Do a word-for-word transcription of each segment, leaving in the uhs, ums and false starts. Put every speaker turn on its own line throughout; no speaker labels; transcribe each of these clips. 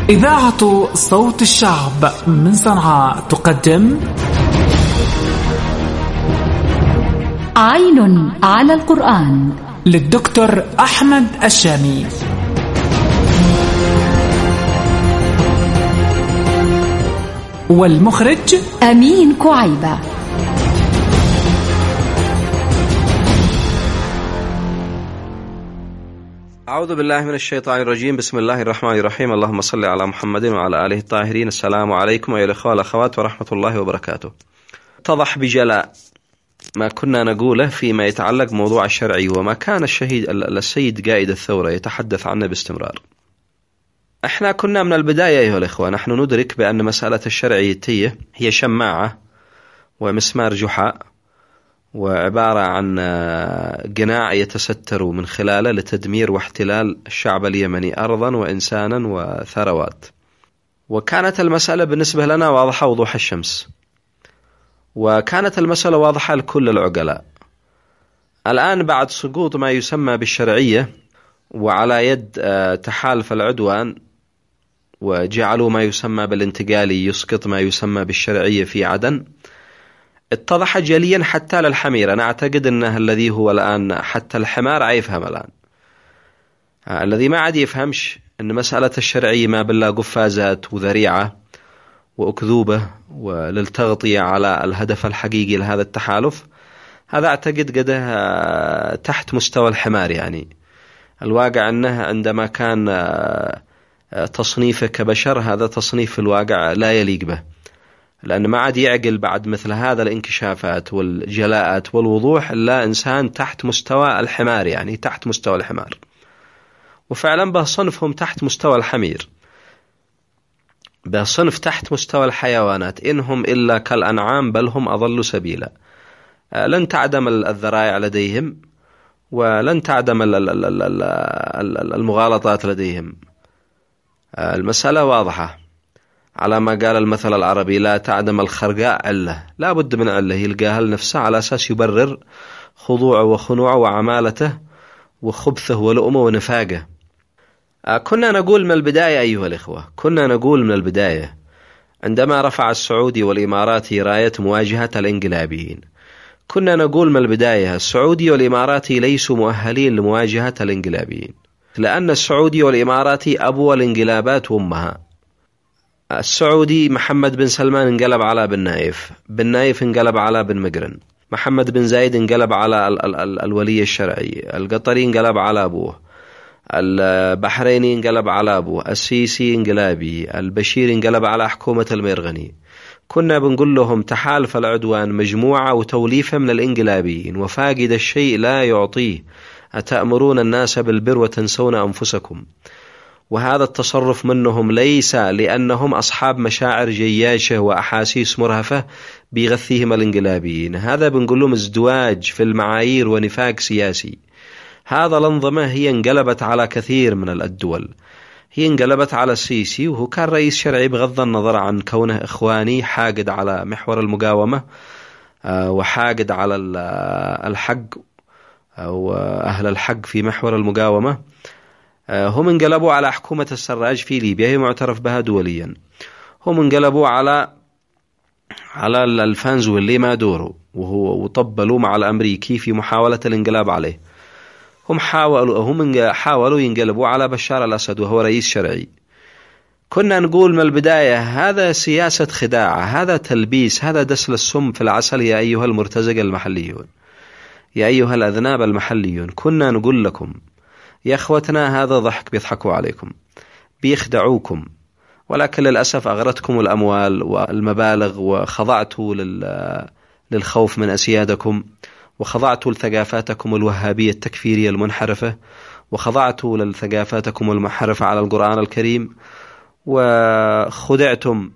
إذاعة صوت الشعب من صنعاء تقدم
عين على القرآن
للدكتور أحمد الشامي. والمخرج
أمين كعيبة.
أعوذ بالله من الشيطان الرجيم. بسم الله الرحمن الرحيم. اللهم صل على محمد وعلى آله الطاهرين. السلام عليكم أيها الأخوة والأخوات ورحمة الله وبركاته. اتضح بجلاء ما كنا نقوله فيما يتعلق بموضوع الشرعي وما كان الشهيد السيد قائد الثورة يتحدث عنه باستمرار. احنا كنا من البداية أيها الأخوة نحن ندرك بأن مسألة الشرعية هي شماعة ومسمار جحا، وعبارة عن قناع يتستر من خلاله لتدمير واحتلال الشعب اليمني أرضا وإنسانا وثروات. وكانت المسألة بالنسبة لنا واضحة وضوح الشمس، وكانت المسألة واضحة لكل العقلاء. الآن بعد سقوط ما يسمى بالشرعية وعلى يد تحالف العدوان وجعلوا ما يسمى بالانتقالي يسقط ما يسمى بالشرعية في عدن، اتضح جليا حتى للحمير. أنا أعتقد أنه الذي هو الآن حتى الحمار عيفهم الآن. الذي ما عاد يفهمش أن مسألة الشرعية ما بالله قفازات وذريعة وأكذوبة وللتغطية على الهدف الحقيقي لهذا التحالف، هذا أعتقد قده تحت مستوى الحمار. يعني الواقع أنه عندما كان تصنيفه كبشر هذا تصنيف في الواقع لا يليق به، لأن ما عاد يعقل بعد مثل هذا الانكشافات والجلاءات والوضوح إلا إنسان تحت مستوى الحمار، يعني تحت مستوى الحمار. وفعلا به صنفهم تحت مستوى الحمير، به صنف تحت مستوى الحيوانات، إنهم إلا كالأنعام بل هم أضل سبيلا. لن تعدم الذرائع لديهم ولن تعدم المغالطات لديهم. المسألة واضحة على ما قال المثل العربي: لا تعدم الخرقاء علة، لا بد من علة يلقاها لنفسه على أساس يبرر خضوعه وخنوعه وعمالته وخبثه ولؤمه ونفاقه. كنا نقول من البداية أيها الإخوة، كنا نقول من البداية عندما رفع السعودي والإماراتي راية مواجهة الانقلابيين، كنا نقول من البداية السعودي والإماراتي ليسوا مؤهلين لمواجهة الانقلابيين، لأن السعودي والإماراتي أبو الانقلابات وأمها. السعودي محمد بن سلمان انقلب على بن نايف، بن نايف انقلب على بن مقرن، محمد بن زايد انقلب على ال ال ال الولي الشرعي، القطري انقلب على أبوه، البحريني انقلب على أبوه، السيسي انقلابي، البشير انقلب على حكومة الميرغني. كنا بنقول لهم تحالف العدوان مجموعة وتوليفة من الانقلابيين وفاقد الشيء لا يعطيه، أتأمرون الناس بالبر وتنسون أنفسكم. وهذا التصرف منهم ليس لأنهم أصحاب مشاعر جياشة وأحاسيس مرهفة بيغثيهم الانقلابيين، هذا بنقول لهم ازدواج في المعايير ونفاق سياسي. هذا الأنظمة هي انقلبت على كثير من الدول، هي انقلبت على السيسي وهو كان رئيس شرعي بغض النظر عن كونه إخواني حاقد على محور المقاومة وحاقد على الحق أو أهل الحق في محور المقاومة. هم انقلبوا على حكومة السراج في ليبيا، هي معترف بها دوليا. هم انقلبوا على على الفنزويلي ما دوره وهو وطبلوا مع الأمريكي في محاولة الانقلاب عليه. هم حاولوا هم حاولوا ينقلبوا على بشار الأسد وهو رئيس شرعي. كنا نقول من البداية هذا سياسة خداع، هذا تلبيس، هذا دسل السم في العسل يا أيها المرتزقة المحليون، يا أيها الأذناب المحليون. كنا نقول لكم يا أخوتنا هذا ضحك، بيضحكوا عليكم، بيخدعوكم، ولكن للأسف أغرتكم الأموال والمبالغ وخضعتوا للخوف من أسيادكم، وخضعتوا لثقافاتكم الوهابية التكفيرية المنحرفة، وخضعتوا لثقافاتكم المنحرفة على القرآن الكريم، وخدعتم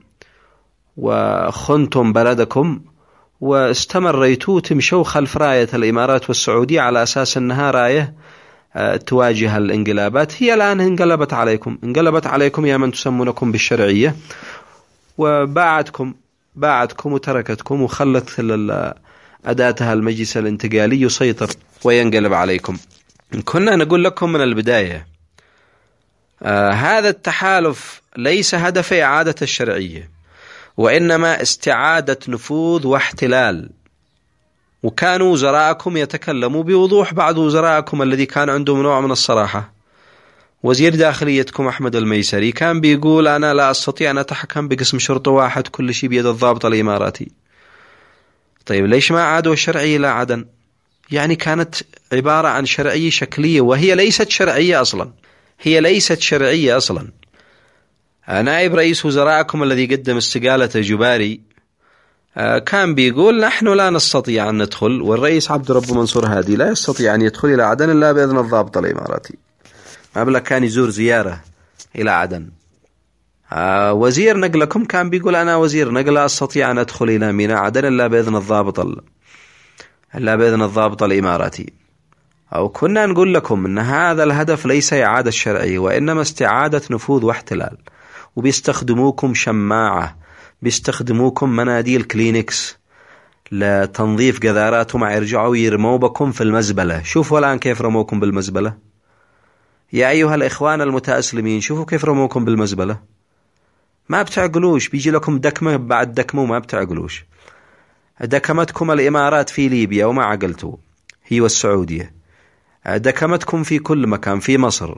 وخنتم بلدكم، واستمريتوا تمشوا خلف راية الإمارات والسعودية على أساس أنها راية تواجه الانقلابات. هي الآن انقلبت عليكم، انقلبت عليكم يا من تسمونكم بالشرعية، وباعتكم باعتكم وتركتكم وخلت أداتها المجلس الانتقالي يسيطر وينقلب عليكم. كنا نقول لكم من البداية آه هذا التحالف ليس هدف إعادة الشرعية، وإنما استعادة نفوذ واحتلال. وكانوا وزراءكم يتكلموا بوضوح، بعض وزراءكم الذي كان عندهم نوع من الصراحة، وزير داخليتكم أحمد الميسري كان بيقول أنا لا أستطيع أن أتحكم بقسم شرطة واحد، كل شيء بيد الضابط الإماراتي. طيب ليش ما عادوا الشرعية إلى عدن؟ يعني كانت عبارة عن شرعية شكلية، وهي ليست شرعية أصلا، هي ليست شرعية أصلا. نائب رئيس وزرائكم الذي قدم استقالته جباري كان بيقول نحن لا نستطيع أن ندخل، والرئيس عبد رب منصور هادي لا يستطيع أن يدخل إلى عدن إلا بإذن الضابط الإماراتي. قبل كان يزور زيارة إلى عدن. وزير نقلكم كان بيقول أنا وزير نقل لا أستطيع أن أدخل إلى ميناء عدن إلا بإذن الضابط إلا بإذن الضابط الإماراتي. أو كنا نقول لكم أن هذا الهدف ليس إعادة الشرعية، وإنما استعادة نفوذ واحتلال. وبيستخدموكم شماعة، بيستخدموكم مناديل كلينكس لتنظيف قذاراتهم، يرجعوا يرموا بكم في المزبلة. شوفوا الآن كيف رموكم بالمزبلة يا أيها الإخوان المتأسلمين، شوفوا كيف رموكم بالمزبلة. ما بتعقلوش، بيجي لكم دكمة بعد دكمة وما بتعقلوش. دكمتكم الإمارات في ليبيا وما عقلتوا، هي والسعودية. دكمتكم في كل مكان، في مصر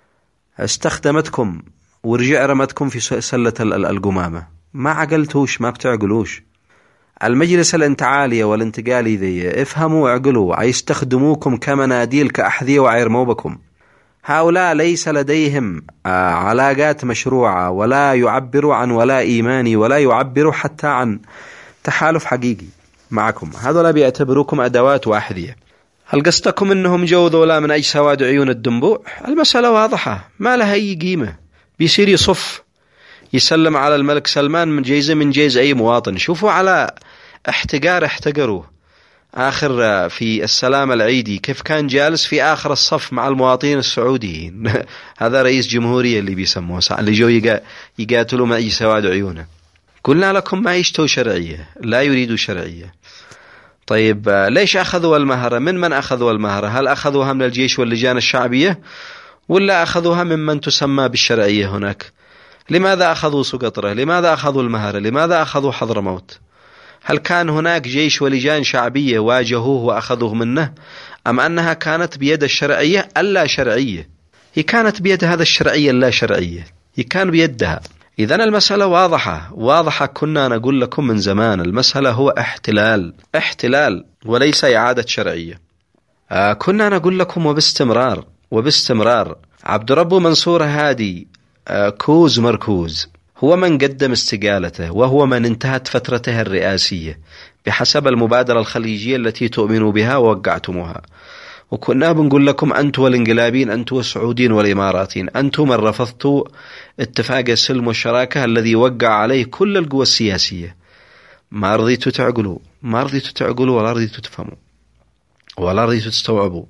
استخدمتكم ورجع رمتكم في سلة القمامة، ما عقلتوش، ما بتعقلوش. المجلس الانتعالية والانتقالي ذي افهموا وعقلوا، عيستخدموكم كمناديل كأحذية وعيرموا بكم. هؤلاء ليس لديهم علاقات مشروعة، ولا يعبروا عن ولا إيماني، ولا يعبروا حتى عن تحالف حقيقي معكم. هذولا بيعتبروكم أدوات وأحذية. هل قصدكم أنهم جو ذولا من أي سواد عيون الدنبوع؟ المسألة واضحة، ما لها أي قيمة. بيصير يصف يسلم على الملك سلمان من جيزة من جيز أي مواطن. شوفوا على احتقار احتقروه آخر في السلام العيدي، كيف كان جالس في آخر الصف مع المواطنين السعوديين. هذا رئيس جمهورية اللي بيسموه، اللي جو يقاتلوا مع أي سواد عيونه. قلنا لكم ما يشتوا شرعية، لا يريدوا شرعية. طيب ليش أخذوا المهرة؟ من من أخذوا المهرة؟ هل أخذوها من الجيش واللجان الشعبية، ولا أخذوها ممن تسمى بالشرعية هناك؟ لماذا أخذوا سقطرة؟ لماذا أخذوا المهرة؟ لماذا أخذوا حضرموت؟ هل كان هناك جيش ولجان شعبية واجهوه وأخذوه منه، أم أنها كانت بيد الشرعية اللا شرعية؟ هي كانت بيد هذا الشرعية اللا شرعية، هي كان بيدها. إذن المسألة واضحة واضحة، كنا نقول لكم من زمان المسألة هو احتلال، احتلال وليس إعادة شرعية. آه كنا نقول لكم وباستمرار وباستمرار عبد رب منصور هادي آه كوز مركوز، هو من قدم استقالته، وهو من انتهت فترته الرئاسية بحسب المبادرة الخليجية التي تؤمنوا بها ووقعتموها. وكنا بنقول لكم أنتوا والانقلابين، أنتوا والسعوديين والإماراتين، أنتوا من رفضتوا اتفاق السلم والشراكة الذي وقع عليه كل القوى السياسية. ما رضيتوا تعقلوا، ما رضيتوا تعقلوا، ولا رضيتوا تفهموا، ولا رضيتوا تستوعبوا.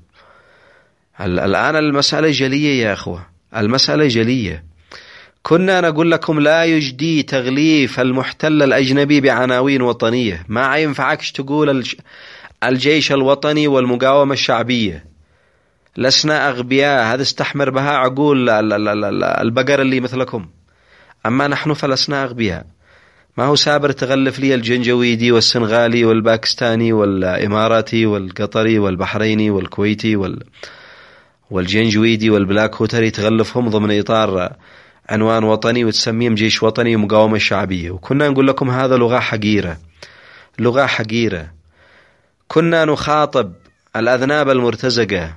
الآن المسألة جلية يا أخوة، المسألة جلية. كنا نقول لكم لا يجدي تغليف المحتل الأجنبي بعناوين وطنية. ما ينفعكش تقول الجيش الوطني والمقاومة الشعبية، لسنا أغبياء، هذا استحمر بها عقول البقر اللي مثلكم. أما نحن فلسنا أغبياء. ما هو سابر تغلف لي الجنجويدي والسنغالي والباكستاني والإماراتي والقطري والبحريني والكويتي وال والجنجويدي والبلاك هوتري، تغلفهم ضمن إطار عنوان وطني وتسميهم جيش وطني ومقاومة شعبية. وكنا نقول لكم هذا لغة حقيرة، لغة حقيرة. كنا نخاطب الأذناب المرتزقة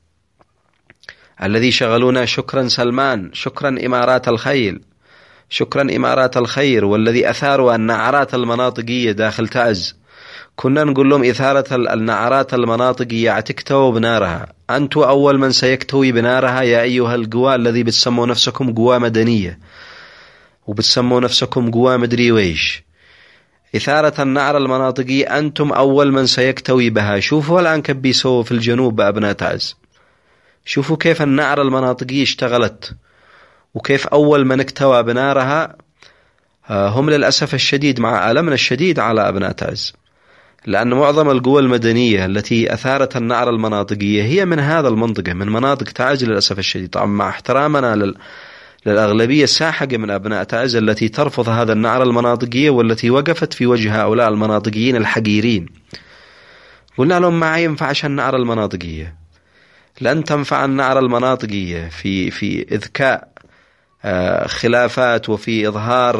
الذي شغلونا، شكرا سلمان، شكرا إمارات الخيل، شكرا إمارات الخير، والذي أثاروا النعرات المناطقية داخل تعز. كنا نقول لهم إثارة النعرات المناطقية تكتووا بنارها، أنتوا أول من سيكتوي بنارها يا أيها القوى الذي بتسموا نفسكم قوى مدنية وبتسموا نفسكم قوى مدري ويش. إثارة النعر المناطقية أنتم أول من سيكتوي بها. شوفوا الآن كيف بيسووا في الجنوب بأبناء تعز، شوفوا كيف النعر المناطقية اشتغلت، وكيف أول من اكتوى بنارها هم للأسف الشديد مع ألمنا الشديد على أبناء تعز، لأن معظم القوى المدنية التي أثارت النعر المناطقية هي من هذا المنطقة، من مناطق تعز للأسف الشديد. طبعا مع احترامنا لل... للأغلبية الساحقة من أبناء تعز التي ترفض هذا النعرة المناطقية والتي وقفت في وجه هؤلاء المناطقيين الحقيرين. قلنا لهم ما ينفعش النعرة المناطقية، لن تنفع النعرة المناطقية في في إذكاء خلافات وفي إظهار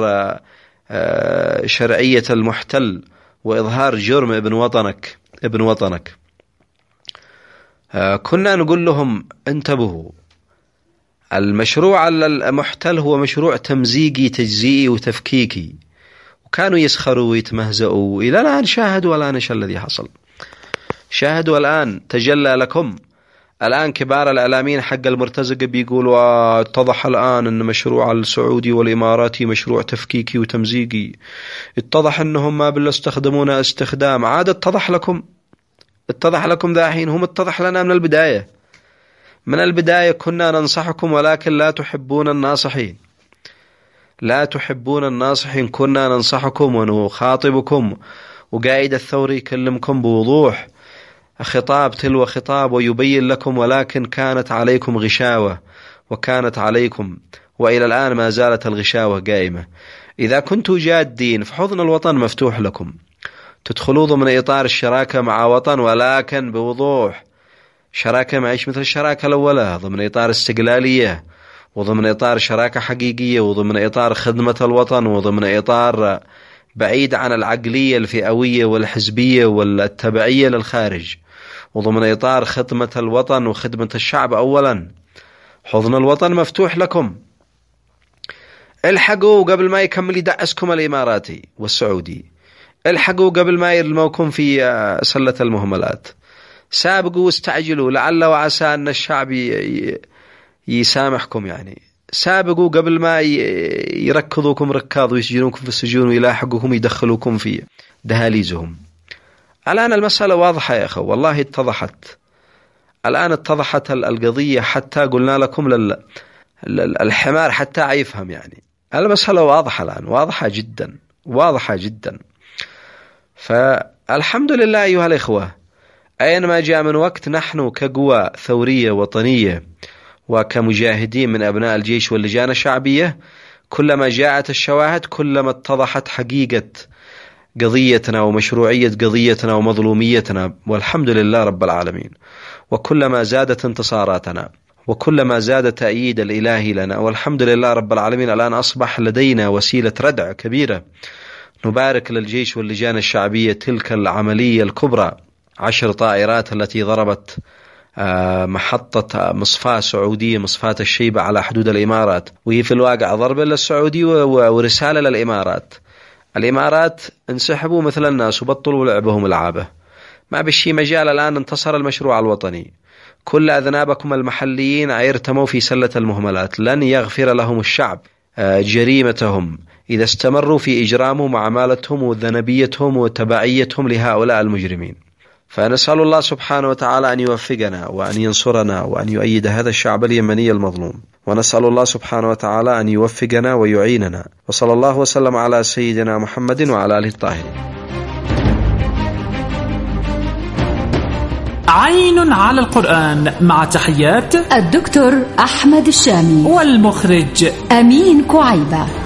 شرعية المحتل وإظهار جرم ابن وطنك ابن وطنك. كنا نقول لهم انتبهوا، المشروع المحتل هو مشروع تمزيقي تجزئي وتفكيكي، وكانوا يسخروا ويتمهزئوا. إلى الآن شاهدوا الآن إيش الذي حصل، شاهدوا الآن تجلى لكم. الآن كبار الإعلاميين حق المرتزق بيقولوا اتضح الآن أن مشروع السعودي والإماراتي مشروع تفكيكي وتمزيقي، اتضح أنهم ما بالله استخدمونا استخدام. عاد اتضح لكم، اتضح لكم ذا حين، هم اتضح لنا من البداية. من البداية كنا ننصحكم ولكن لا تحبون الناصحين، لا تحبون الناصحين. كنا ننصحكم ونخاطبكم، وقائد الثوري يكلمكم بوضوح خطاب تلو خطاب ويبين لكم، ولكن كانت عليكم غشاوة وكانت عليكم، وإلى الآن ما زالت الغشاوة قائمة. إذا كنتوا جادين فحضن الوطن مفتوح لكم، تدخلوا ضمن إطار الشراكة مع وطن، ولكن بوضوح شراكة معيش مثل الشراكة الأولى، ضمن إطار استقلالية وضمن إطار شراكة حقيقية وضمن إطار خدمة الوطن وضمن إطار بعيد عن العقلية الفئوية والحزبية والتبعية للخارج، وضمن إطار خدمة الوطن وخدمة الشعب. أولا حضن الوطن مفتوح لكم، الحقوا قبل ما يكمل يدعسكم الإماراتي والسعودي، الحقوا قبل ما يرموكم في سلة المهملات، سابقوا واستعجلوا لعل وعسى أن الشعب يسامحكم، يعني سابقوا قبل ما يركضوكم ركاض ويسجنوكم في السجون ويلاحقوكم يدخلوكم في دهاليزهم. الآن المسألة واضحة يا أخو، والله اتضحت الآن، اتضحت القضية، حتى قلنا لكم لل... الحمار حتى يفهم، يعني المسألة واضحة الآن، واضحة جدا واضحة جدا. فالحمد لله أيها الإخوة، أينما جاء من وقت نحن كقوى ثورية وطنية وكمجاهدين من أبناء الجيش واللجان الشعبية، كلما جاءت الشواهد كلما اتضحت حقيقة قضيتنا ومشروعية قضيتنا ومظلوميتنا، والحمد لله رب العالمين. وكلما زادت انتصاراتنا وكلما زاد تأييد الإلهي لنا، والحمد لله رب العالمين. الآن أصبح لدينا وسيلة ردع كبيرة، نبارك للجيش واللجان الشعبية تلك العملية الكبرى، عشر طائرات التي ضربت محطة مصفاة سعودية، مصفاة الشيبة على حدود الإمارات، وهي في الواقع ضربة للسعودي ورسالة للإمارات. الإمارات انسحبوا مثل الناس وبطلوا لعبهم العابة، ما بشي مجال. الآن انتصر المشروع الوطني، كل أذنابكم المحليين عيرتموا في سلة المهملات، لن يغفر لهم الشعب جريمتهم إذا استمروا في إجرامهم وعمالتهم وذنبيتهم وتبعيتهم لهؤلاء المجرمين. فنسأل الله سبحانه وتعالى أن يوفقنا وأن ينصرنا وأن يؤيد هذا الشعب اليمني المظلوم، ونسأل الله سبحانه وتعالى أن يوفقنا ويعيننا. وصلى الله وسلم على سيدنا محمد وعلى آله الطاهرين.
عين على القرآن، مع تحيات
الدكتور أحمد الشامي
والمخرج
أمين كعيبة.